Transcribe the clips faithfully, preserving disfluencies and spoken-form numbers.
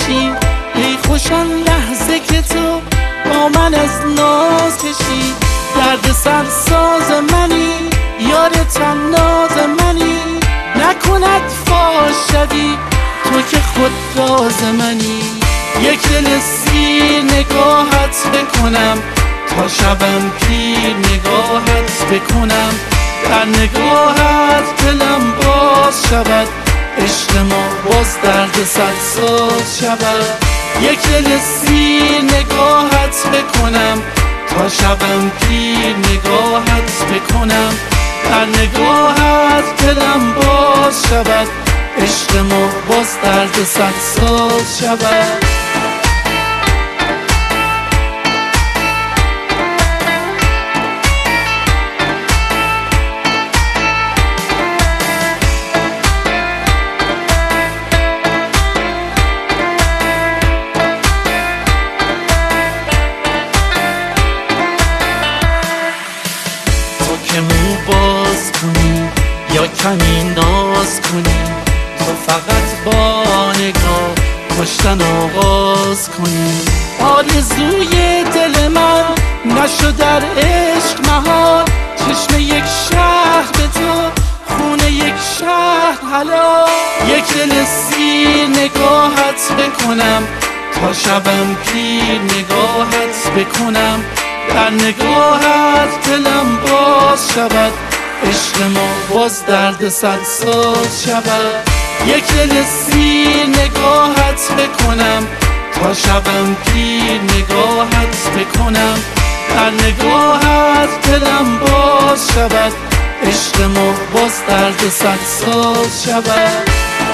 باشی. ای خوش آن لحظه که تو با من از ناز کشی. درد سر ساز منی، یار تناز منی. نکند فاش شدی تو که خود راز منی. یک دل سیر نگاهت بکنم تا شبم پیر نگاهت بکنم. در نگاهت دلم باز شود، عشق ما باز درد سر ساز شود. یک دل سیر نگاهت بکنم تا شبم پیر نگاهت بکنم. در نگاهت دلم باز شود، عشق ما باز درد سر ساز شود. که مو باز کنی یا کمی ناز کنی، تو فقط با نگاه کشتن آغاز کنی. آرزوی دل من نشد در عشق مهار، چشم یک شهر به تو، خون یک شهر حلال. یک دل سیر نگاهت بکنم تا شبم پیر نگاهت بکنم. در نگاهت دلم باز شود، عشق ما باز درد سر ساز شود. یک دل سیر نگاهت بکنم تا شبم پیر نگاهت بکنم. در نگاهت دلم باز شود، عشق ما باز درد سر ساز شود.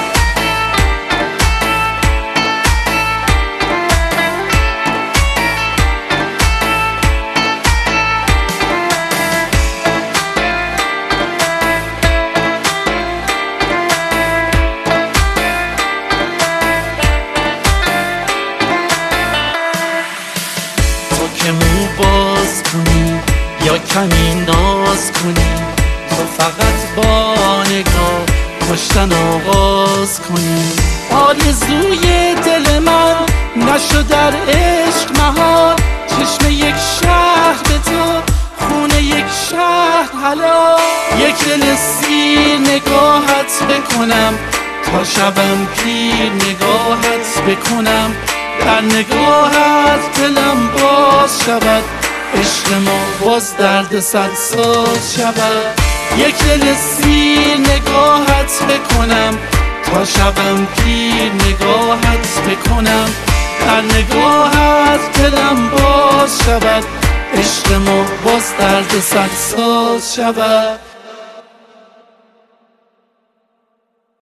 که مو باز کنی یا کمی ناز کنی، تو فقط با نگاه کشتن آغاز کنی. آرزوی دل من نشد در عشق مهار، چشم یک شهر به تو، خون یک شهر حلال. یک دل سیر نگاهت بکنم تا شبم پیر نگاهت بکنم. در نگاهت دلم باز شود، عشق ما باز درد سر ساز شود. یک دل سیر نگاهت بکنم تا شبم پیر نگاهت بکنم. در نگاهت دلم باز شود، عشق ما باز درد سر ساز شود.